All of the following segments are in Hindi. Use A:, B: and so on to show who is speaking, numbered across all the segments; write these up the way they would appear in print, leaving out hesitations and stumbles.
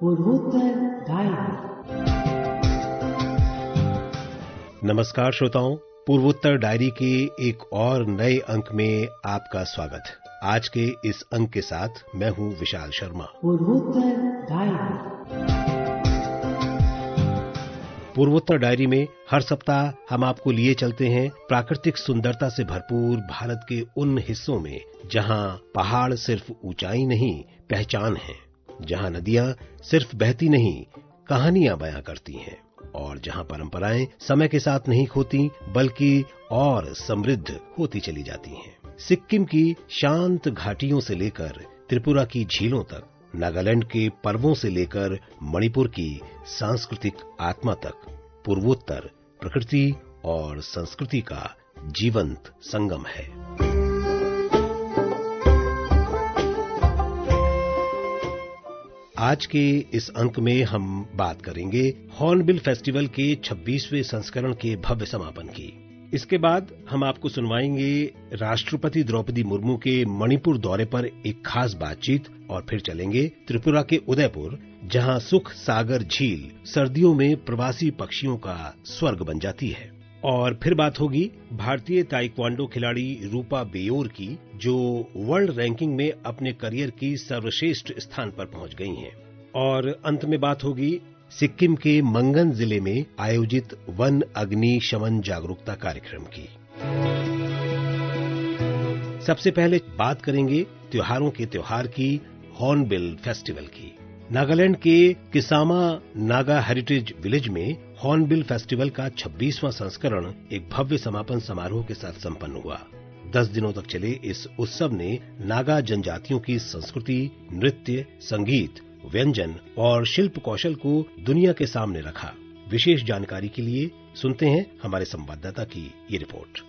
A: पूर्वोत्तर डायरी।
B: नमस्कार श्रोताओं, पूर्वोत्तर डायरी के एक और नए अंक में आपका स्वागत। आज के इस अंक के साथ मैं हूं विशाल शर्मा।
A: पूर्वोत्तर डायरी।
B: पूर्वोत्तर डायरी में हर सप्ताह हम आपको लिए चलते हैं प्राकृतिक सुंदरता से भरपूर भारत के उन हिस्सों में जहां पहाड़ सिर्फ ऊंचाई नहीं पहचान है, जहां नदियां सिर्फ बहती नहीं कहानियां बयां करती हैं, और जहां परंपराएं समय के साथ नहीं खोती बल्कि और समृद्ध होती चली जाती हैं। सिक्किम की शांत घाटियों से लेकर त्रिपुरा की झीलों तक, नागालैंड के पर्वों से लेकर मणिपुर की सांस्कृतिक आत्मा तक, पूर्वोत्तर प्रकृति और संस्कृति का जीवंत संगम है। आज के इस अंक में हम बात करेंगे हॉर्नबिल फेस्टिवल के 26वें संस्करण के भव्य समापन की। इसके बाद हम आपको सुनवाएंगे राष्ट्रपति द्रौपदी मुर्मू के मणिपुर दौरे पर एक खास बातचीत, और फिर चलेंगे त्रिपुरा के उदयपुर, जहां सुख सागर झील सर्दियों में प्रवासी पक्षियों का स्वर्ग बन जाती है। और फिर बात होगी भारतीय ताइक्वांडो खिलाड़ी रूपा बेयोर की, जो वर्ल्ड रैंकिंग में अपने करियर की सर्वश्रेष्ठ स्थान पर पहुंच गई हैं। और अंत में बात होगी सिक्किम के मंगन जिले में आयोजित वन अग्नि शमन जागरूकता कार्यक्रम की। सबसे पहले बात करेंगे त्योहारों के त्योहार की, हॉर्नबिल फेस्टिवल की। नागालैंड के किसामा नागा हेरिटेज विलेज में हॉर्नबिल फेस्टिवल का 26वां संस्करण एक भव्य समापन समारोह के साथ संपन्न हुआ। 10 दिनों तक चले इस उत्सव ने नागा जनजातियों की संस्कृति, नृत्य, संगीत, व्यंजन और शिल्प कौशल को दुनिया के सामने रखा। विशेष जानकारी के लिए सुनते हैं हमारे संवाददाता की ये रिपोर्ट।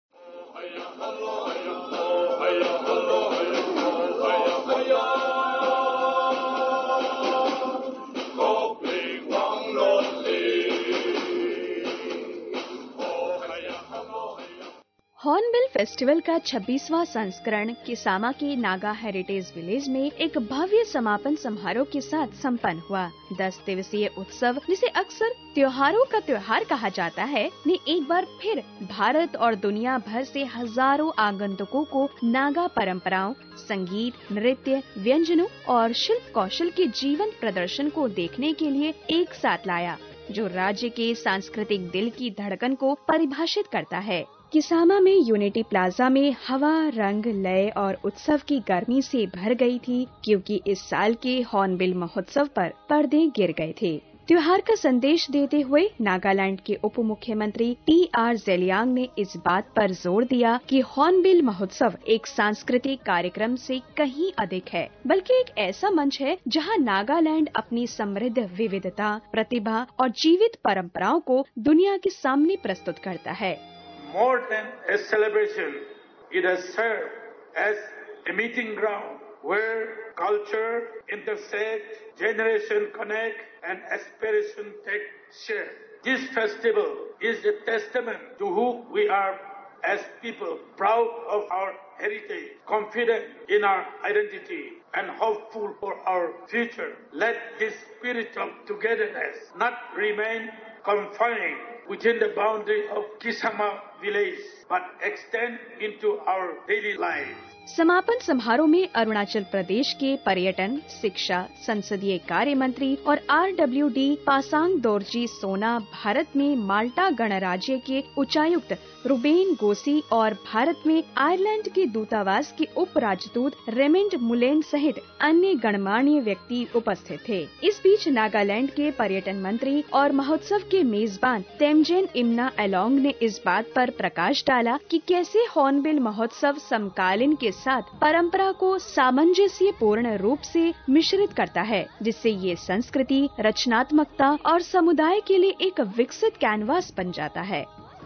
C: हॉर्नबिल फेस्टिवल का 26वां संस्करण किसामा के नागा हेरिटेज विलेज में एक भव्य समापन समारोह के साथ संपन्न हुआ। 10 दिवसीय उत्सव, जिसे अक्सर त्योहारों का त्योहार कहा जाता है, ने एक बार फिर भारत और दुनिया भर से हजारों आगंतुकों को नागा परंपराओं, संगीत, नृत्य, व्यंजनों और शिल्प कौशल के जीवंत प्रदर्शन को देखने के लिए एक साथ लाया, जो राज्य के सांस्कृतिक दिल की धड़कन को परिभाषित करता है। किसामा में यूनिटी प्लाजा में हवा, रंग, लय और उत्सव की गर्मी से भर गई थी, क्योंकि इस साल के हॉर्नबिल महोत्सव पर पर्दे गिर गए थे। त्योहार का संदेश देते हुए नागालैंड के उप मुख्यमंत्री टी.आर. जेलियांग ने इस बात पर जोर दिया कि हॉर्नबिल महोत्सव एक सांस्कृतिक कार्यक्रम से कहीं अधिक है, बल्कि एक ऐसा मंच है जहां नागालैंड अपनी समृद्ध विविधता, प्रतिभा और जीवित परंपराओं को दुनिया के सामने प्रस्तुत करता है।
D: More than a celebration, it has served as a meeting ground where culture intersect, generation connect, and aspiration take shape. This festival is a testament to who we are as people, proud of our heritage, confident in our identity, and hopeful for our future. Let this spirit of togetherness not remain confined within the boundary of Kisama village, but extend into our daily lives.
C: समापन समारोह में अरुणाचल प्रदेश के पर्यटन, शिक्षा, संसदीय कार्य मंत्री और आरडब्ल्यूडी पासांग दोरजी सोना, भारत में माल्टा गणराज्य के उच्चायुक्त रुबेन गोसी और भारत में आयरलैंड के दूतावास के उप राजदूत रेमंड मुलेन सहित अन्य गणमान्य व्यक्ति उपस्थित थे। इस बीच नागालैंड के पर्यटन मंत्री और महोत्सव के मेजबान तेमजेन इम्ना एलोंग ने इस बात पर प्रकाश डाला कि कैसे हॉर्नबिल महोत्सव समकालीन के साथ परंपरा को सामंजस्य पूर्ण रूप से मिश्रित करता है, जिससे ये संस्कृति, रचनात्मकता और समुदाय के लिए एक विकसित कैनवास बन जाता है।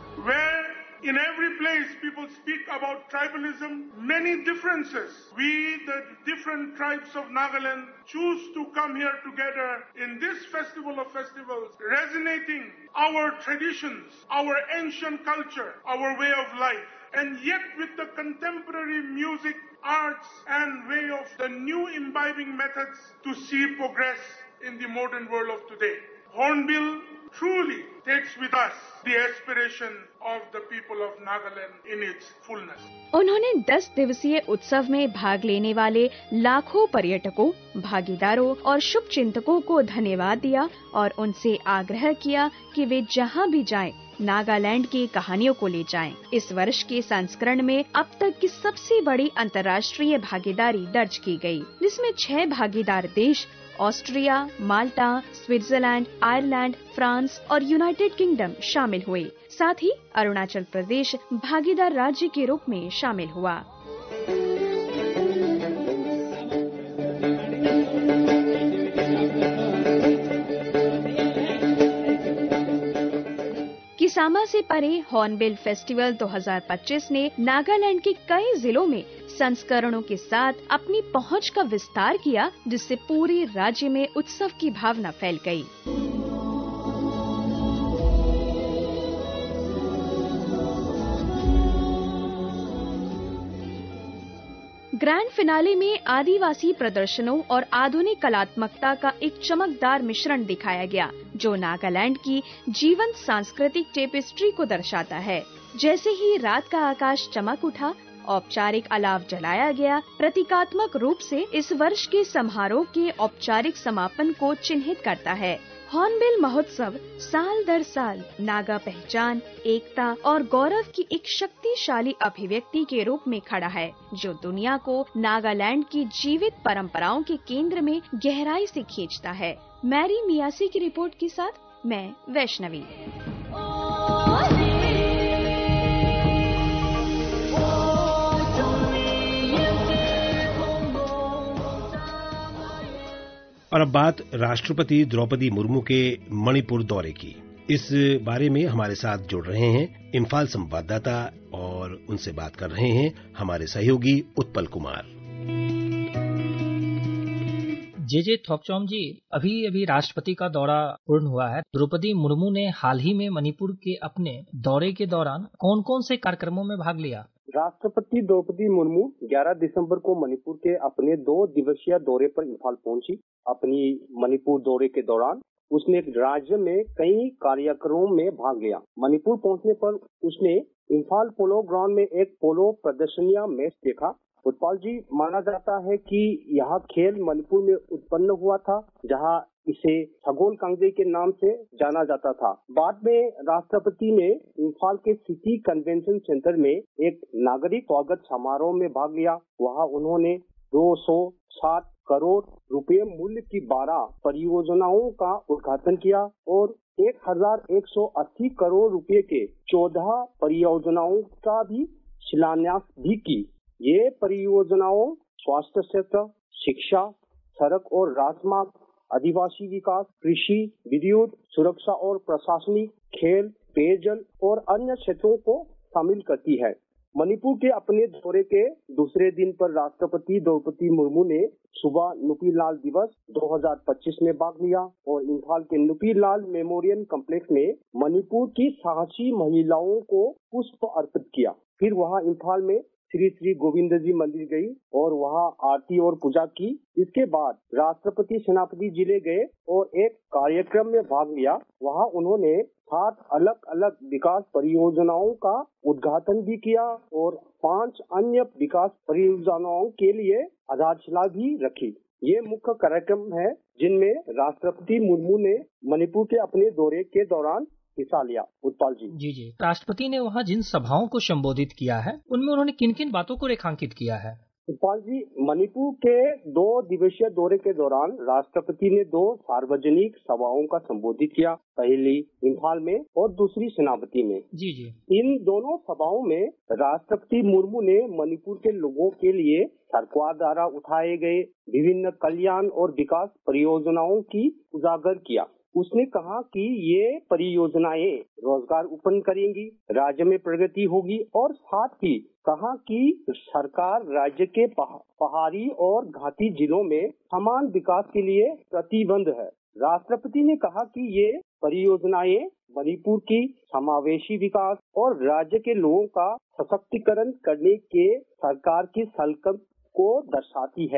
D: In every place, people speak about tribalism, many differences. We, the different tribes of Nagaland, choose to come here together in this festival of festivals, resonating our traditions, our ancient culture, our way of life, and yet with the contemporary music, arts, and way of the new imbibing methods to see progress in the modern world of today. Hornbill truly takes with us the aspiration of the people of Nagaland in its fullness.
C: उन्होंने 10 दिवसीय उत्सव में भाग लेने वाले लाखों पर्यटकों, भागीदारों और शुभचिंतकों को धन्यवाद दिया और उनसे आग्रह किया कि वे जहां भी जाएं, नागालैंड की कहानियों को ले जाएं। इस वर्ष के संस्करण में अब तक की सबसे बड़ी अंतर्राष्ट्रीय भागीदारी दर्ज की गई, जिसमें 6 भागीदार देश Austria, Malta, Switzerland, Ireland, France और यूनाइटेड किंगडम शामिल हुए। साथ ही अरुणाचल प्रदेश भागीदार राज्य के रूप में शामिल हुआ। किसामा से परे हॉर्नबिल फेस्टिवल 2025 ने नागालैंड के कई जिलों में संस्करणों के साथ अपनी पहुंच का विस्तार किया, जिससे पूरे राज्य में उत्सव की भावना फैल गई। ग्रैंड फिनाले में आदिवासी प्रदर्शनों और आधुनिक कलात्मकता का एक चमकदार मिश्रण दिखाया गया, जो नागालैंड की जीवंत सांस्कृतिक टेपेस्ट्री को दर्शाता है। जैसे ही रात का आकाश चमक उठा, औपचारिक अलाव जलाया गया, प्रतीकात्मक रूप से इस वर्ष के समारोह के औपचारिक समापन को चिन्हित करता है। हॉर्नबिल महोत्सव साल दर साल नागा पहचान, एकता और गौरव की एक शक्तिशाली अभिव्यक्ति के रूप में खड़ा है, जो दुनिया को नागालैंड की जीवित परंपराओं के केंद्र में गहराई से खींचता है। मैरी मियासी की रिपोर्ट के साथ मैं वैष्णवी।
B: और अब बात राष्ट्रपति द्रौपदी मुर्मू के मणिपुर दौरे की। इस बारे में हमारे साथ जुड़ रहे हैं इम्फाल संवाददाता और उनसे बात कर रहे हैं हमारे सहयोगी उत्पल कुमार।
E: जे थोपचौम जी, अभी राष्ट्रपति का दौरा पूर्ण हुआ है। द्रौपदी मुर्मू ने हाल ही में मणिपुर के अपने दौरे के दौरान कौन कौन से कार्यक्रमों में भाग लिया?
F: राष्ट्रपति द्रौपदी मुर्मू 11 दिसंबर को मणिपुर के अपने 2 दिवसीय दौरे पर इम्फाल पहुंची। अपनी मणिपुर दौरे के दौरान उसने राज्य में कई कार्यक्रमों में भाग लिया। मणिपुर पहुंचने पर उसने इम्फाल पोलो ग्राउंड में एक पोलो प्रदर्शनी मैच देखा। उत्पल जी, माना जाता है कि यह खेल मणिपुर में उत्पन्न हुआ था, जहां इसे सगोल कांगजे के नाम से जाना जाता था। बाद में राष्ट्रपति ने इम्फाल के सिटी कन्वेंशन सेंटर में एक नागरिक स्वागत समारोह में भाग लिया। वहां उन्होंने 260 करोड़ रुपए मूल्य की 12 परियोजनाओं का उद्घाटन किया और 1180 करोड़ रुपए के 14 परियोजनाओं का भी शिलान्यास भी की। ये परियोजनाओं स्वास्थ्य क्षेत्र, शिक्षा, सड़क और राजमार्ग, आदिवासी विकास, कृषि, विद्युत, सुरक्षा और प्रशासनिक, खेल, पेयजल और अन्य क्षेत्रों को शामिल करती है। मणिपुर के अपने दौरे के दूसरे दिन पर राष्ट्रपति द्रौपदी मुर्मू ने सुबह नुपी लाल दिवस 2025 में भाग लिया और इम्फाल के नुपी लाल मेमोरियल कॉम्प्लेक्स में मणिपुर की साहसी महिलाओं को पुष्प अर्पित किया। फिर वहां इम्फाल में श्री श्री गोविंद जी मंदिर गई और वहां आरती और पूजा की। इसके बाद राष्ट्रपति सेनापति जिले गए और एक कार्यक्रम में भाग लिया। वहां उन्होंने 7 अलग अलग विकास परियोजनाओं का उद्घाटन भी किया और 5 अन्य विकास परियोजनाओं के लिए आधारशिला भी रखी। ये मुख्य कार्यक्रम है जिनमें राष्ट्रपति मुर्मू ने मणिपुर के अपने दौरे के दौरान हिस्सा लिया। उत्पल जी।
E: जी, राष्ट्रपति ने वहाँ जिन सभाओं को संबोधित किया है, उनमें उन्होंने किन किन बातों को रेखांकित किया है?
F: उत्पल जी, मणिपुर के 2 दिवसीय दौरे के दौरान राष्ट्रपति ने 2 सार्वजनिक सभाओं का संबोधित किया, पहली इम्फाल में और दूसरी सेनापति में।
E: जी।
F: इन दोनों सभाओं में राष्ट्रपति मुर्मू ने मणिपुर के लोगों के लिए सरकार द्वारा उठाए गए विभिन्न कल्याण और विकास परियोजनाओं की उजागर किया। उसने कहा कि ये परियोजनाएं रोजगार उत्पन्न करेंगी, राज्य में प्रगति होगी और साथ ही कहा कि सरकार राज्य के पहाड़ी और घाटी जिलों में समान विकास के लिए प्रतिबद्ध है। राष्ट्रपति ने कहा कि ये परियोजनाएं मणिपुर की समावेशी विकास और राज्य के लोगों का सशक्तिकरण करने के सरकार की संकल्प को दर्शाती है।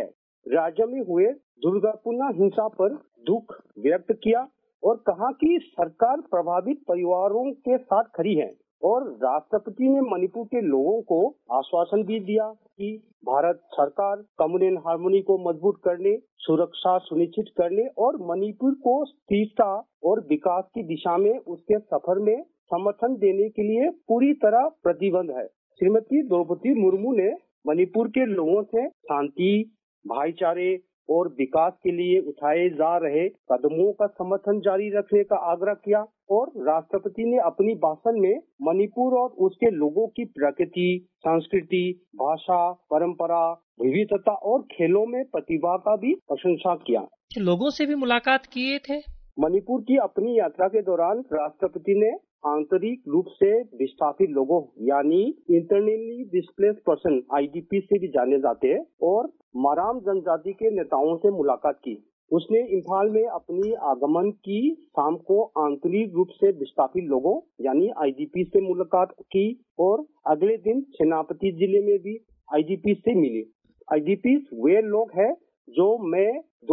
F: राज्य में हुए दुर्गापूर्ण हिंसा पर दुख व्यक्त किया और कहा कि सरकार प्रभावित परिवारों के साथ खड़ी है। और राष्ट्रपति ने मणिपुर के लोगों को आश्वासन भी दिया कि भारत सरकार कम्युनल हार्मनी को मजबूत करने, सुरक्षा सुनिश्चित करने और मणिपुर को स्थिरता और विकास की दिशा में उसके सफर में समर्थन देने के लिए पूरी तरह प्रतिबद्ध है। श्रीमती द्रौपदी मुर्मू ने मणिपुर के लोगों से शांति, भाईचारे और विकास के लिए उठाए जा रहे कदमों का समर्थन जारी रखने का आग्रह किया और राष्ट्रपति ने अपनी भाषण में मणिपुर और उसके लोगों की प्रकृति, संस्कृति, भाषा, परंपरा, विविधता और खेलों में प्रतिभा का भी प्रशंसा किया।
E: लोगों से भी मुलाकात किए थे।
F: मणिपुर की अपनी यात्रा के दौरान राष्ट्रपति ने आंतरिक रूप से विस्थापित लोगों यानी इंटरनली डिस्प्लेस्ड पर्सन IDP से भी जाने जाते हैं और मराम जनजाति के नेताओं से मुलाकात की। उसने इम्फाल में अपनी आगमन की शाम को आंतरिक रूप से विस्थापित लोगों यानी IDP से मुलाकात की और अगले दिन सेनापति जिले में भी IDP से मिली। IDP वे लोग हैं जो मई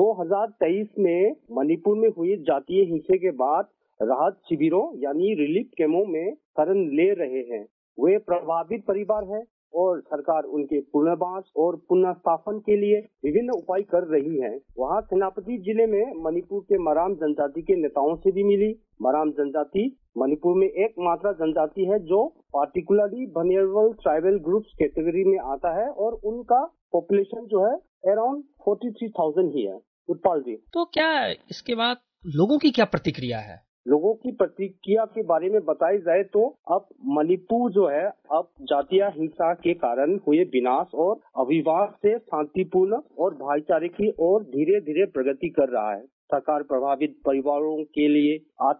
F: 2023 में मणिपुर में हुई जातीय हिंसा के बाद राहत शिविरों यानी रिलीफ कैंपों में शरण ले रहे हैं। वे प्रभावित परिवार हैं और सरकार उनके पुनर्वास और पुनर्स्थापन के लिए विभिन्न उपाय कर रही है। वहाँ सेनापति जिले में मणिपुर के मराम जनजाति के नेताओं से भी मिली। मराम जनजाति मणिपुर में एकमात्र जनजाति है जो particularly vulnerable tribal groups category में आता है और उनका पॉपुलेशन जो है अराउंड 43,000 ही है। उत्पल जी,
E: तो क्या इसके बाद लोगों की क्या प्रतिक्रिया है?
F: लोगों की प्रतिक्रिया के बारे में बताई जाए तो अब मणिपुर जो है अब जातीय हिंसा के कारण हुए विनाश और अविवाद से शांतिपूर्ण और भाईचारे की ओर धीरे धीरे प्रगति कर रहा है। सरकार प्रभावित परिवारों के लिए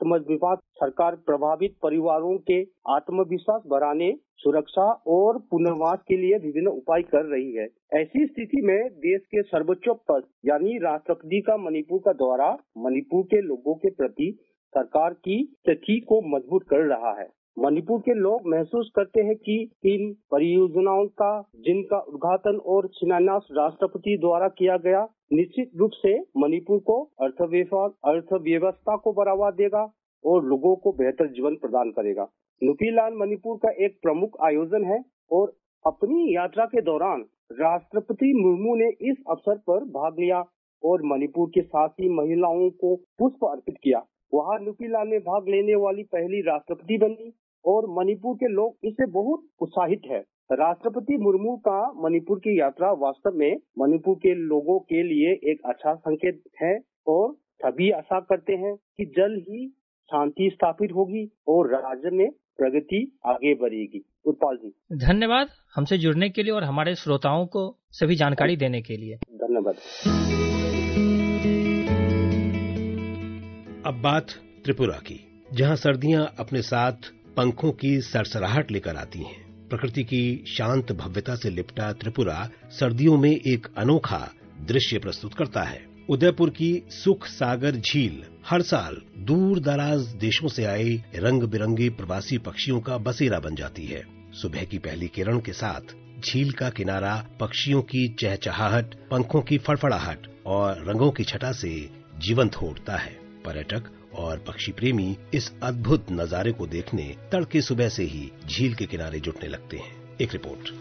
F: आत्मविश्वास बढ़ाने, सुरक्षा और पुनर्वास के लिए विभिन्न उपाय कर रही है। ऐसी स्थिति में देश के सर्वोच्च पद यानी राष्ट्रपति का मणिपुर का दौरा मणिपुर के लोगों के प्रति सरकार की स्थिति को मजबूत कर रहा है। मणिपुर के लोग महसूस करते हैं कि इन परियोजनाओं का जिनका उद्घाटन और शिलान्यास राष्ट्रपति द्वारा किया गया निश्चित रूप से मणिपुर को अर्थव्यवस्था को बढ़ावा देगा और लोगों को बेहतर जीवन प्रदान करेगा। नुकीलान मणिपुर का एक प्रमुख आयोजन है और अपनी यात्रा के दौरान राष्ट्रपति मुर्मू ने इस अवसर पर भाग लिया और मणिपुर के साथी महिलाओं को पुष्प अर्पित किया। वहाँ नुकीलान में भाग लेने वाली पहली राष्ट्रपति बनी और मणिपुर के लोग इससे बहुत उत्साहित है। राष्ट्रपति मुर्मू का मणिपुर की यात्रा वास्तव में मणिपुर के लोगों के लिए एक अच्छा संकेत है और सभी आशा करते हैं कि जल्द ही शांति स्थापित होगी और राज्य में प्रगति आगे बढ़ेगी। उत्पल जी,
E: धन्यवाद हमसे जुड़ने के लिए और हमारे श्रोताओं को सभी जानकारी देने के लिए।
F: धन्यवाद।
B: अब बात त्रिपुरा की, जहां सर्दियां अपने साथ पंखों की सरसराहट लेकर आती हैं। प्रकृति की शांत भव्यता से लिपटा त्रिपुरा सर्दियों में एक अनोखा दृश्य प्रस्तुत करता है। उदयपुर की सुख सागर झील हर साल दूर दराज देशों से आए रंग बिरंगे प्रवासी पक्षियों का बसेरा बन जाती है। सुबह की पहली किरण के साथ झील का किनारा पक्षियों की चहचहाहट, पंखों की फड़फड़ाहट और रंगों की छटा से जीवंत हो उठता है। पर्यटक और पक्षी प्रेमी इस अद्भुत नजारे को देखने तड़के सुबह से ही झील के किनारे जुटने लगते हैं। एक रिपोर्ट।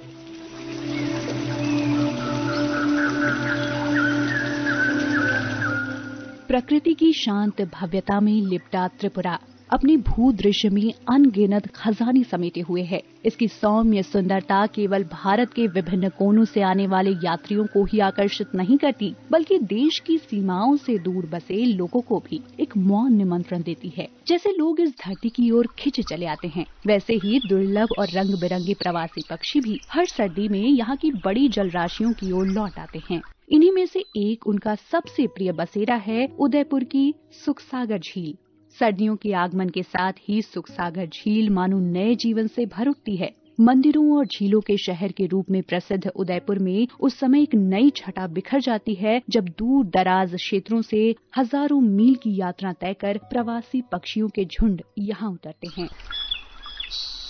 C: प्रकृति की शांत भव्यता में लिपटा त्रिपुरा अपने भूदृश्य में अनगिनत खजाने समेटे हुए है। इसकी सौम्य सुंदरता केवल भारत के विभिन्न कोनों से आने वाले यात्रियों को ही आकर्षित नहीं करती, बल्कि देश की सीमाओं से दूर बसे लोगों को भी एक मौन निमंत्रण देती है। जैसे लोग इस धरती की ओर खिंचे चले आते हैं, वैसे ही दुर्लभ और रंग बिरंगे प्रवासी पक्षी भी हर सर्दी में यहाँ की बड़ी जलराशियों की ओर लौट आते हैं। इन्हीं में से एक उनका सबसे प्रिय बसेरा है उदयपुर की सुखसागर झील। सर्दियों के आगमन के साथ ही सुखसागर झील मानो नए जीवन से भर उठती है। मंदिरों और झीलों के शहर के रूप में प्रसिद्ध उदयपुर में उस समय एक नई छटा बिखर जाती है जब दूर दराज क्षेत्रों से हजारों मील की यात्रा तय कर प्रवासी पक्षियों के झुंड यहाँ उतरते हैं।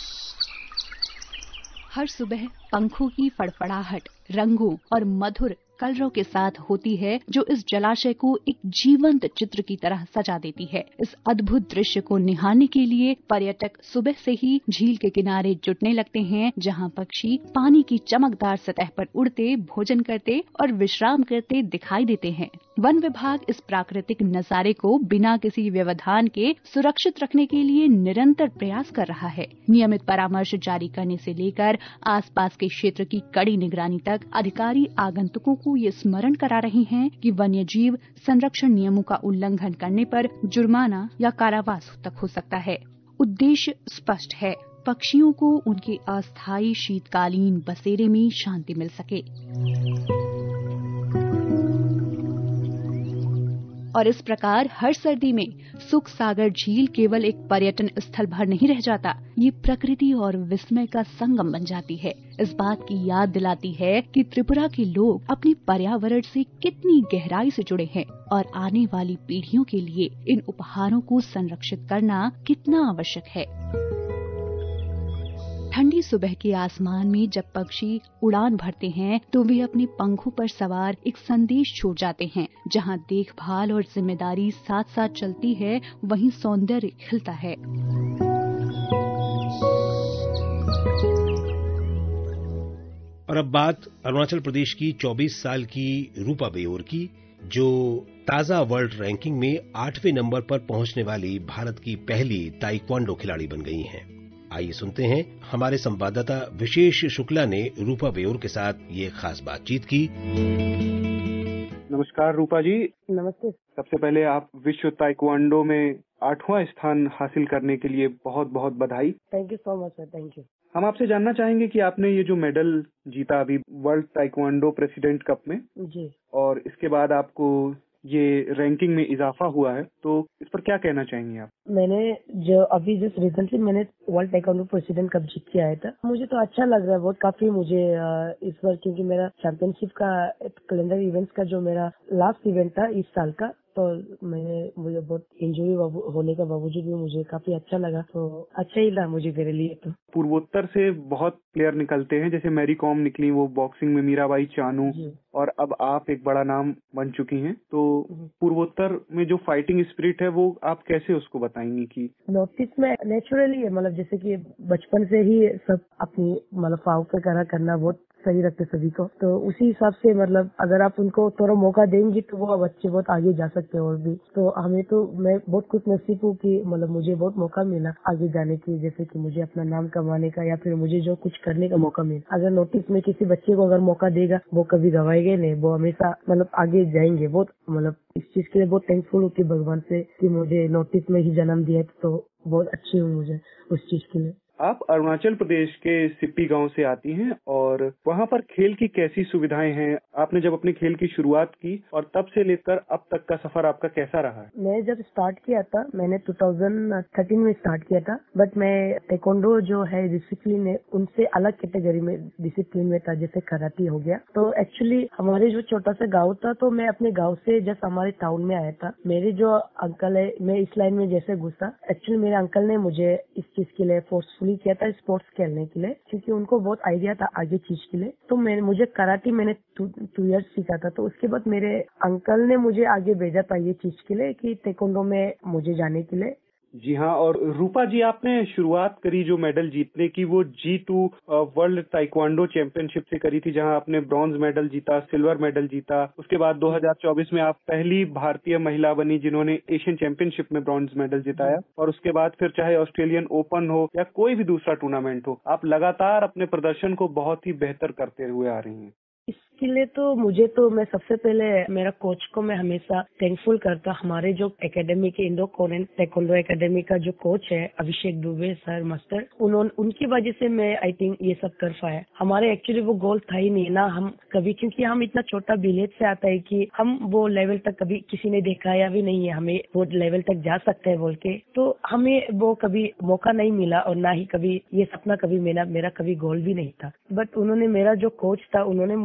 C: हर सुबह पंखों की फड़फड़ाहट, रंगों और मधुर
G: कलरव के साथ होती है जो इस जलाशय को एक जीवंत चित्र की तरह सजा देती है। इस अद्भुत दृश्य को निहारने के लिए पर्यटक सुबह से ही झील के किनारे जुटने लगते हैं, जहां पक्षी पानी की चमकदार सतह पर उड़ते, भोजन करते और विश्राम करते दिखाई देते हैं। वन विभाग इस प्राकृतिक नजारे को बिना किसी व्यवधान के सुरक्षित रखने के लिए निरंतर प्रयास कर रहा है। नियमित परामर्श जारी करने से लेकर आसपास के क्षेत्र की कड़ी निगरानी तक अधिकारी आगंतुकों को ये स्मरण करा रहे हैं कि वन्य जीव संरक्षण नियमों का उल्लंघन करने पर जुर्माना या कारावास तक हो सकता है। उद्देश्य स्पष्ट है, पक्षियों को उनके अस्थायी शीतकालीन बसेरे में शांति मिल सके। और इस प्रकार हर सर्दी में सुख सागर झील केवल एक पर्यटन स्थल भर नहीं रह जाता, ये प्रकृति और विस्मय का संगम बन जाती है। इस बात की याद दिलाती है कि त्रिपुरा के लोग अपने पर्यावरण से कितनी गहराई से जुड़े हैं और आने वाली पीढ़ियों के लिए इन उपहारों को संरक्षित करना कितना आवश्यक है। ठंडी सुबह के आसमान में जब पक्षी उड़ान भरते हैं तो वे अपने पंखों पर सवार एक संदेश छोड़ जाते हैं। जहां देखभाल और जिम्मेदारी साथ साथ चलती है, वहीं सौंदर्य खिलता है।
B: और अब बात अरुणाचल प्रदेश की 24 साल की रूपा बेओर की, जो ताजा वर्ल्ड रैंकिंग में 8वें नंबर पर पहुंचने वाली भारत की पहली ताइक्वांडो खिलाड़ी बन गई हैं। आइए सुनते हैं हमारे संवाददाता विशेष शुक्ला ने रूपा बेओर के साथ ये खास बातचीत की।
H: नमस्कार रूपा जी।
I: नमस्ते।
H: सबसे पहले आप विश्व ताइक्वांडो में 8वां स्थान हासिल करने के लिए बहुत बहुत बधाई।
I: Thank you so much sir, thank you.
H: हम आपसे जानना चाहेंगे कि आपने ये जो मेडल जीता अभी वर्ल्ड ताइक्वांडो प्रेसिडेंट कप में
I: जी, और
H: इसके बाद आपको ये रैंकिंग में इजाफा हुआ है, तो इस पर क्या कहना चाहेंगे आप?
I: मैंने जो अभी जस्ट रिसेंटली मैंने वर्ल्ड ताइक्वांडो प्रेसिडेंट कप जीत के आया था। मुझे तो अच्छा लग रहा है बहुत, काफी मुझे इस बार, क्योंकि मेरा चैंपियनशिप का कैलेंडर इवेंट्स का जो मेरा लास्ट इवेंट था इस साल का, तो मुझे बहुत इंजरी होने का बावजूद भी मुझे काफी अच्छा लगा, तो अच्छा ही था मुझे मेरे लिए। तो
H: पूर्वोत्तर से बहुत प्लेयर निकलते हैं, जैसे मैरी कॉम निकली वो बॉक्सिंग में, मीराबाई चानू, और अब आप एक बड़ा नाम बन चुकी हैं। तो पूर्वोत्तर में जो फाइटिंग स्पिरिट है वो आप कैसे उसको बताएंगी? कि
I: नॉर्थ ईस्ट में नेचुरली है, मतलब जैसे कि बचपन से ही सब अपनी मतलब फाव पे करना बहुत सही रखते सभी को, तो उसी हिसाब से मतलब अगर आप उनको थोड़ा मौका देंगी तो वो बच्चे बहुत आगे जा सकते हैं। और भी तो हमें तो मैं बहुत खुश नसीब हूँ कि मतलब मुझे बहुत मौका मिला आगे जाने की, जैसे कि मुझे अपना नाम कमाने का या फिर मुझे जो कुछ करने का मौका मिला। अगर नोटिस में किसी बच्चे को अगर मौका देगा वो कभी गवाएंगे नहीं, वो हमेशा मतलब आगे जाएंगे। बहुत मतलब इस चीज के लिए बहुत थैंकफुल हूँ कि भगवान से कि मुझे नोटिस में ही जन्म दिया, तो बहुत अच्छी हूँ मुझे उस चीज के लिए।
H: आप अरुणाचल प्रदेश के सिप्पी गांव से आती हैं और वहां पर खेल की कैसी सुविधाएं हैं? आपने जब अपने खेल की शुरुआत की और तब से लेकर अब तक का सफर आपका कैसा रहा है?
I: मैं जब स्टार्ट किया था, मैंने 2013 में स्टार्ट किया था, बट मैं ताइक्वांडो जो है डिसिप्लिन है उनसे अलग कैटेगरी में डिसिप्लिन में था, जैसे कराटे हो गया। तो एक्चुअली हमारे जो छोटा सा गाँव था, तो मैं अपने गाँव से जस्ट हमारे टाउन में आया था। मेरे जो अंकल है, मैं इस लाइन में जैसे घुसा, एक्चुअली मेरे अंकल ने मुझे इस चीज के लिए फोर्सफुली किया था स्पोर्ट्स खेलने के लिए, क्योंकि उनको बहुत आइडिया था आगे चीज के लिए। तो मुझे कराटे मैंने 2 इयर्स सीखा था, तो उसके बाद मेरे अंकल ने मुझे आगे भेजा था ये चीज के लिए कि ताइक्वांडो में मुझे जाने के लिए।
H: जी हाँ। और रूपा जी, आपने शुरुआत करी जो मेडल जीतने की वो G2 वर्ल्ड ताइक्वांडो चैंपियनशिप से करी थी, जहां आपने ब्रॉन्ज मेडल जीता, सिल्वर मेडल जीता। उसके बाद 2024 में आप पहली भारतीय महिला बनी जिन्होंने एशियन चैंपियनशिप में ब्रॉन्ज मेडल जिताया। और उसके बाद फिर चाहे ऑस्ट्रेलियन ओपन हो या कोई भी दूसरा टूर्नामेंट हो, आप लगातार अपने प्रदर्शन को बहुत ही बेहतर करते हुए आ रही हैं।
I: इसके लिए तो मैं सबसे पहले मेरा कोच को मैं हमेशा थैंकफुल करता। हमारे जो एकेडमी के इंडो कोरियन ताइक्वांडो एकेडमी का जो कोच है अभिषेक दुबे सर मास्टर, उनकी वजह से मैं आई थिंक ये सब कर पाया। हमारे एक्चुअली वो गोल था ही नहीं ना, हम कभी, क्योंकि हम इतना छोटा विलेज से आता है कि हम वो लेवल तक कभी किसी ने दिखाया भी नहीं है हमें वो लेवल तक जा सकते हैं बोल के, तो हमें वो कभी मौका नहीं मिला और ना ही कभी ये सपना कभी मेरा कभी गोल भी नहीं था। बट उन्होंने, मेरा जो कोच था, उन्होंने मुझे बहुत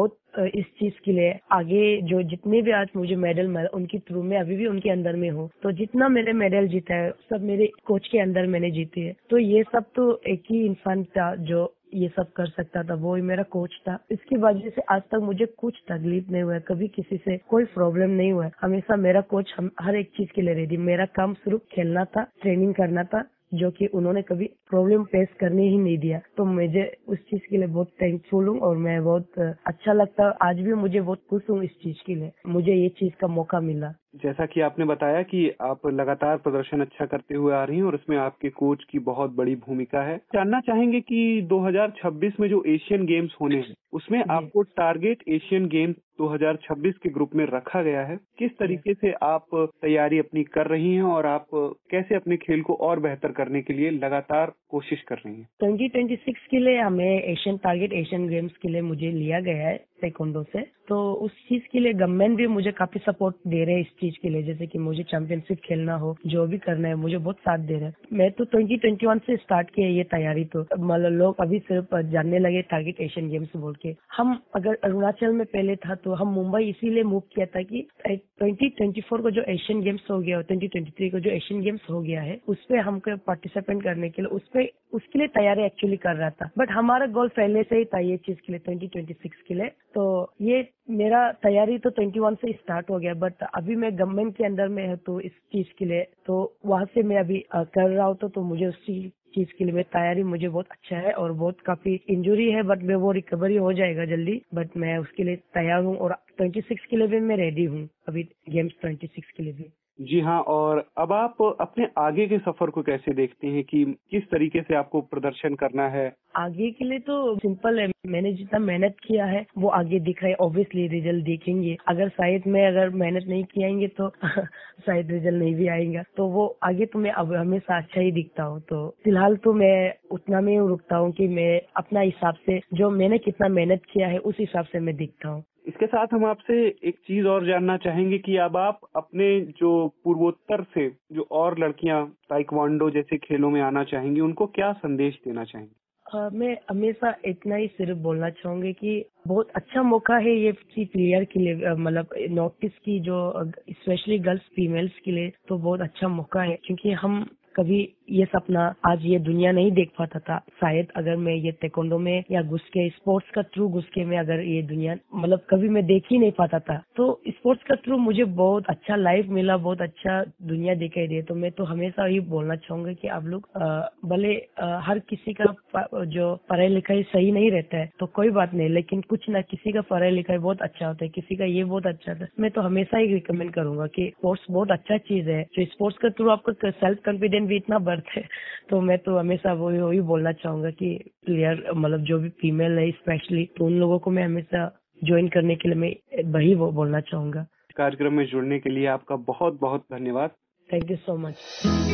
I: बहुत इस चीज के लिए आगे जो जितने भी आज मुझे मेडल मिला उनके थ्रू में अभी भी उनके अंदर में हूँ। तो जितना मैंने मेडल जीता है सब मेरे कोच के अंदर मैंने जीते है। तो ये सब तो एक ही इंसान था जो ये सब कर सकता था, वो ही मेरा कोच था। इसकी वजह से आज तक मुझे कुछ तकलीफ नहीं हुआ, कभी किसी से कोई प्रॉब्लम नहीं हुआ। हमेशा मेरा कोच हर एक चीज के लिए रेडी। मेरा काम सिर्फ खेलना था, ट्रेनिंग करना था, जो कि उन्होंने कभी प्रॉब्लम फेस करने ही नहीं दिया। तो मुझे उस चीज के लिए बहुत थैंकफुल हूँ और मैं बहुत अच्छा लगता है। आज भी मुझे बहुत खुश हूँ इस चीज के लिए, मुझे ये चीज का मौका मिला।
H: जैसा कि आपने बताया कि आप लगातार प्रदर्शन अच्छा करते हुए आ रही हैं और उसमें आपके कोच की बहुत बड़ी भूमिका है। जानना चाहेंगे कि 2026 में जो एशियन गेम्स होने हैं उसमें आपको टारगेट एशियन गेम्स 2026 के ग्रुप में रखा गया है। किस तरीके से आप तैयारी अपनी कर रही हैं और आप कैसे अपने खेल को और बेहतर करने के लिए लगातार कोशिश कर रही हैं?
I: 2026 के लिए हमें एशियन गेम्स के लिए मुझे लिया गया है ताइक्वांडो से। तो उस चीज के लिए गवर्नमेंट भी मुझे काफी सपोर्ट दे रहे हैं इस चीज के लिए, जैसे कि मुझे चैंपियनशिप खेलना हो, जो भी करना है मुझे बहुत साथ दे रहे हैं। मैं तो 2021 से स्टार्ट किया ये तैयारी। तो मतलब लोग अभी सिर्फ जानने लगे टारगेट एशियन गेम्स बोल के। हम अगर अरुणाचल में पहले था तो हम मुंबई इसीलिए मूव किया था कि 2024 को जो एशियन गेम्स हो गया, 2023 को जो एशियन गेम्स हो गया है उस पे हमको पार्टिसिपेट करने के लिए उसके लिए तैयारी एक्चुअली कर रहा था। बट हमारा गोल पहले से ही था ये चीज के लिए 2026 के लिए। तो ये मेरा तैयारी तो 21 से स्टार्ट हो गया, बट अभी मैं गवर्नमेंट के अंदर में है तो इस चीज के लिए तो वहां से मैं अभी कर रहा हूँ। तो मुझे उस चीज के लिए तैयारी मुझे बहुत अच्छा है और बहुत काफी इंजुरी है बट मैं वो रिकवरी हो जाएगा जल्दी। बट मैं उसके लिए तैयार हूँ और 26 के लिए भी मैं रेडी हूँ, अभी गेम्स 26 के लिए भी।
H: जी हाँ, और अब आप अपने आगे के सफर को कैसे देखते हैं कि किस तरीके से आपको प्रदर्शन करना है?
I: आगे के लिए तो सिंपल है, मैंने जितना मेहनत किया है वो आगे दिख रहा है। ऑब्वियसली रिजल्ट देखेंगे, अगर शायद मैं अगर मेहनत नहीं किएंगे तो शायद रिजल्ट नहीं भी आएगा। तो वो आगे तो मैं अब हमेशा अच्छा ही दिखता हूँ। तो फिलहाल तो मैं उतना में रुकता हूँ कि मैं अपना हिसाब से जो मैंने कितना मेहनत किया है उस हिसाब से मैं दिखता हूँ।
H: इसके साथ हम आपसे एक चीज और जानना चाहेंगे कि अब आप अपने जो पूर्वोत्तर से जो और लड़कियां ताइक्वांडो जैसे खेलों में आना चाहेंगी उनको क्या संदेश देना चाहेंगे?
I: मैं हमेशा इतना ही सिर्फ बोलना चाहूंगी कि बहुत अच्छा मौका है ये प्लेयर के लिए, मतलब नॉर्थ ईस्ट की जो स्पेशली गर्ल्स फीमेल्स के लिए तो बहुत अच्छा मौका है। क्योंकि हम कभी ये सपना आज ये दुनिया नहीं देख पाता था। शायद अगर मैं ये ताइक्वांडो में या घुस के स्पोर्ट्स का थ्रू घुस के मैं अगर ये दुनिया मतलब कभी मैं देख ही नहीं पाता था। तो स्पोर्ट्स का थ्रू मुझे बहुत अच्छा लाइफ मिला, बहुत अच्छा दुनिया दिखाई दे। तो मैं तो हमेशा ये बोलना चाहूंगा कि आप लोग भले हर किसी का जो पढ़ाई लिखाई सही नहीं रहता है तो कोई बात नहीं, लेकिन कुछ ना किसी का पढ़ाई लिखाई बहुत अच्छा होता है, किसी का ये बहुत अच्छा होता है। मैं तो हमेशा ही रिकमेंड करूंगा कि स्पोर्ट्स बहुत अच्छा चीज है। जो स्पोर्ट्स के थ्रू आपका सेल्फ कॉन्फिडेंस भी इतना बढ़ता है। तो मैं तो हमेशा वही बोलना चाहूंगा कि प्लेयर मतलब जो भी फीमेल है स्पेशली, तो उन लोगों को मैं हमेशा ज्वाइन करने के लिए मैं वही बोलना चाहूंगा।
H: कार्यक्रम में जुड़ने के लिए आपका बहुत बहुत धन्यवाद।
I: Thank you so much.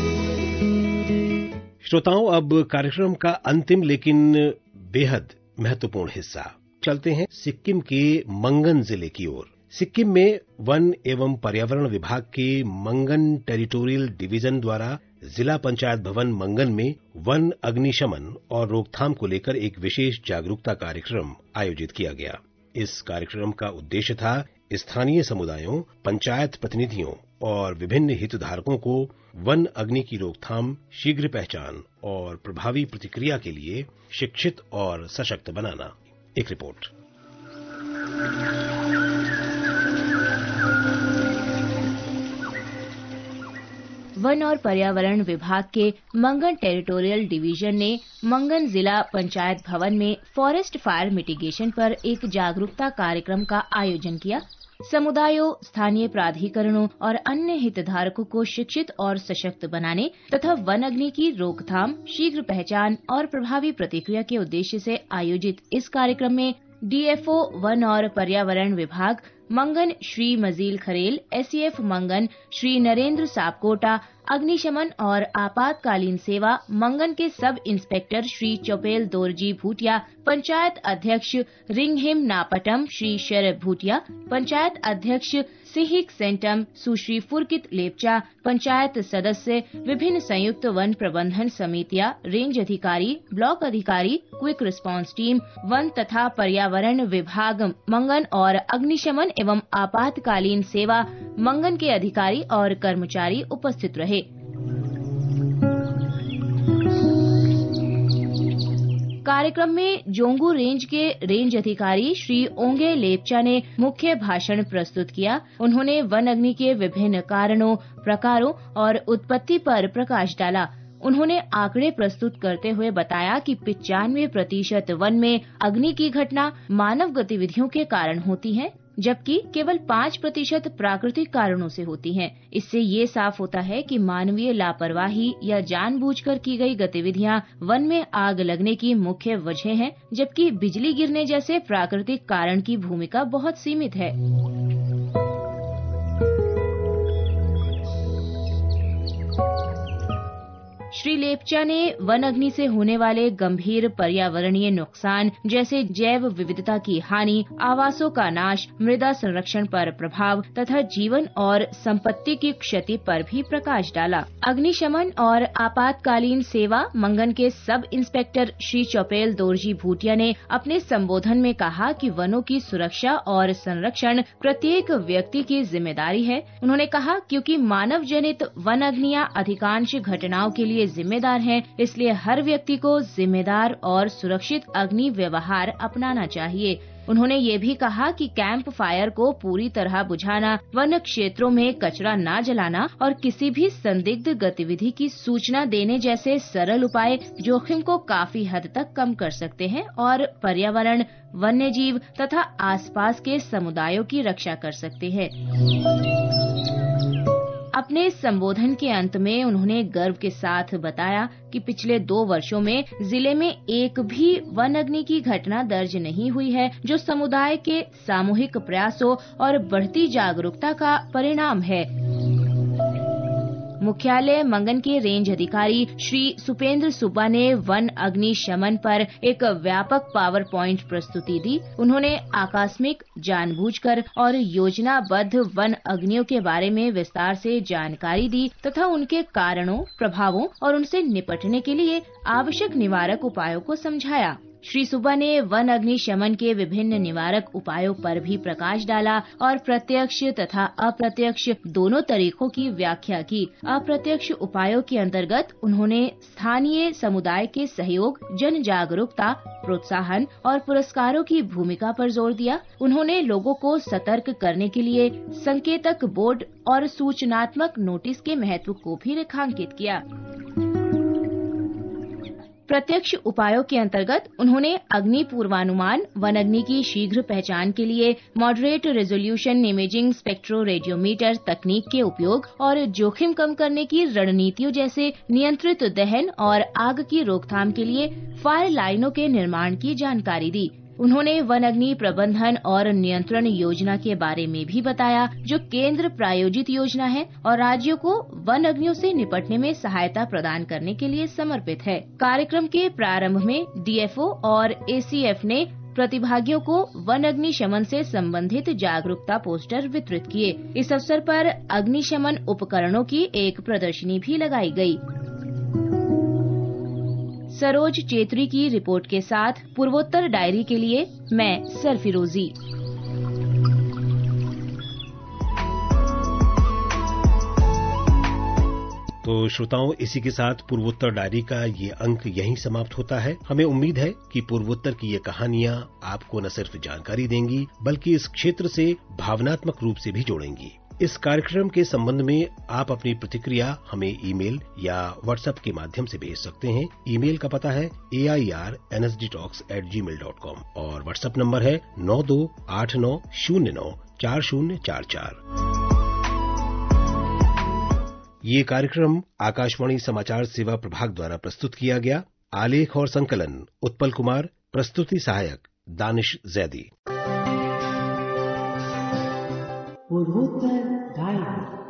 B: श्रोताओं, अब कार्यक्रम का अंतिम लेकिन बेहद महत्वपूर्ण हिस्सा, चलते हैं सिक्किम के मंगन जिले की ओर। सिक्किम में वन एवं पर्यावरण विभाग के मंगन टेरिटोरियल डिवीजन द्वारा जिला पंचायत भवन मंगन में वन अग्निशमन और रोकथाम को लेकर एक विशेष जागरूकता कार्यक्रम आयोजित किया गया। इस कार्यक्रम का उद्देश्य था स्थानीय समुदायों, पंचायत प्रतिनिधियों और विभिन्न हितधारकों को वन अग्नि की रोकथाम, शीघ्र पहचान और प्रभावी प्रतिक्रिया के लिए शिक्षित और सशक्त बनाना। एक रिपोर्ट।
J: वन और पर्यावरण विभाग के मंगन टेरिटोरियल डिवीजन ने मंगन जिला पंचायत भवन में फॉरेस्ट फायर मिटिगेशन पर एक जागरूकता कार्यक्रम का आयोजन किया। समुदायों, स्थानीय प्राधिकरणों और अन्य हितधारकों को शिक्षित और सशक्त बनाने तथा वन अग्नि की रोकथाम, शीघ्र पहचान और प्रभावी प्रतिक्रिया के उद्देश्य से आयोजित इस कार्यक्रम में डीएफओ वन और पर्यावरण विभाग, मंगन श्री मजील खरेल, एसएएफ मंगन श्री नरेंद्र सापकोटा, अग्निशमन और आपातकालीन सेवा मंगन के सब इंस्पेक्टर श्री चौपेल दोरजी भूटिया, पंचायत अध्यक्ष रिंगहिम नापटम श्री शरद भूटिया, पंचायत अध्यक्ष सिहिक सेंटम सुश्री फुरकित लेपचा, पंचायत सदस्य, विभिन्न संयुक्त वन प्रबंधन समितियां, रेंज अधिकारी, ब्लॉक अधिकारी, क्विक रिस्पांस टीम, वन तथा पर्यावरण विभाग मंगन और अग्निशमन एवं आपातकालीन सेवा मंगन के अधिकारी और कर्मचारी उपस्थित रहे। कार्यक्रम में जोंगू रेंज के रेंज अधिकारी श्री ओंगे लेपचा ने मुख्य भाषण प्रस्तुत किया। उन्होंने वन अग्नि के विभिन्न कारणों, प्रकारों और उत्पत्ति पर प्रकाश डाला। उन्होंने आंकड़े प्रस्तुत करते हुए बताया कि 95% वन में अग्नि की घटना मानव गतिविधियों के कारण होती है, जबकि केवल 5% प्राकृतिक कारणों से होती हैं। इससे ये साफ होता है कि मानवीय लापरवाही या जानबूझकर की गई गतिविधियां वन में आग लगने की मुख्य वजह हैं, जबकि बिजली गिरने जैसे प्राकृतिक कारण की भूमिका बहुत सीमित है। श्री लेपचा ने वन अग्नि से होने वाले गंभीर पर्यावरणीय नुकसान जैसे जैव विविधता की हानि, आवासों का नाश, मृदा संरक्षण पर प्रभाव तथा जीवन और संपत्ति की क्षति पर भी प्रकाश डाला। अग्निशमन और आपातकालीन सेवा मंगन के सब इंस्पेक्टर श्री चौपेल दोरजी भूटिया ने अपने संबोधन में कहा कि वनों की सुरक्षा और संरक्षण प्रत्येक व्यक्ति की जिम्मेदारी है। उन्होंने कहा क्योंकि मानव जनित वन अग्नियां अधिकांश घटनाओं के लिए जिम्मेदार हैं, इसलिए हर व्यक्ति को जिम्मेदार और सुरक्षित अग्नि व्यवहार अपनाना चाहिए। उन्होंने ये भी कहा कि कैंप फायर को पूरी तरह बुझाना, वन क्षेत्रों में कचरा न जलाना और किसी भी संदिग्ध गतिविधि की सूचना देने जैसे सरल उपाय जोखिम को काफी हद तक कम कर सकते हैं और पर्यावरण, वन्यजीव तथा आसपास के समुदायों की रक्षा कर सकते हैं। अपने संबोधन के अंत में उन्होंने गर्व के साथ बताया कि पिछले 2 वर्षों में जिले में एक भी वन अग्नि की घटना दर्ज नहीं हुई है, जो समुदाय के सामूहिक प्रयासों और बढ़ती जागरूकता का परिणाम है। मुख्यालय मंगन के रेंज अधिकारी श्री सुपेंद्र सुब्बा ने वन अग्नि शमन पर एक व्यापक पावर पॉइंट प्रस्तुति दी। उन्होंने आकस्मिक, जानबूझकर और योजनाबद्ध वन अग्नियों के बारे में विस्तार से जानकारी दी तथा उनके कारणों, प्रभावों और उनसे निपटने के लिए आवश्यक निवारक उपायों को समझाया। श्री सुब्बा ने वन अग्नि शमन के विभिन्न निवारक उपायों पर भी प्रकाश डाला और प्रत्यक्ष तथा अप्रत्यक्ष दोनों तरीकों की व्याख्या की। अप्रत्यक्ष उपायों के अंतर्गत उन्होंने स्थानीय समुदाय के सहयोग, जन जागरूकता, प्रोत्साहन और पुरस्कारों की भूमिका पर जोर दिया। उन्होंने लोगों को सतर्क करने के लिए संकेतक बोर्ड और सूचनात्मक नोटिस के महत्व को भी रेखांकित किया। प्रत्यक्ष उपायों के अंतर्गत उन्होंने अग्नि पूर्वानुमान, वन अग्नि की शीघ्र पहचान के लिए moderate resolution imaging spectroradiometer तकनीक के उपयोग और जोखिम कम करने की रणनीतियों जैसे नियंत्रित दहन और आग की रोकथाम के लिए फायर लाइनों के निर्माण की जानकारी दी। उन्होंने वन अग्नि प्रबंधन और नियंत्रण योजना के बारे में भी बताया, जो केंद्र प्रायोजित योजना है और राज्यों को वन अग्नियों से निपटने में सहायता प्रदान करने के लिए समर्पित है। कार्यक्रम के प्रारंभ में डीएफओ और एसीएफ ने प्रतिभागियों को वन अग्नि शमन से संबंधित जागरूकता पोस्टर वितरित किए। इस अवसर पर अग्निशमन उपकरणों की एक प्रदर्शनी भी लगाई गई। सरोज चेत्री की रिपोर्ट के साथ पूर्वोत्तर डायरी के लिए मैं सरफिरोजी।
B: तो श्रोताओं, इसी के साथ पूर्वोत्तर डायरी का ये अंक यहीं समाप्त होता है। हमें उम्मीद है कि पूर्वोत्तर की ये कहानियां आपको न सिर्फ जानकारी देंगी, बल्कि इस क्षेत्र से भावनात्मक रूप से भी जोड़ेंगी। इस कार्यक्रम के संबंध में आप अपनी प्रतिक्रिया हमें ईमेल या व्हाट्सएप के माध्यम से भेज सकते हैं। ईमेल का पता है airnsdtalks@gmail.com और व्हाट्सएप नंबर है 9289094044। ये कार्यक्रम आकाशवाणी समाचार सेवा प्रभाग द्वारा प्रस्तुत किया गया। आलेख और संकलन उत्पल कुमार, प्रस्तुति सहायक दानिश जैदी।
A: पूर्वोत्तर डायरी।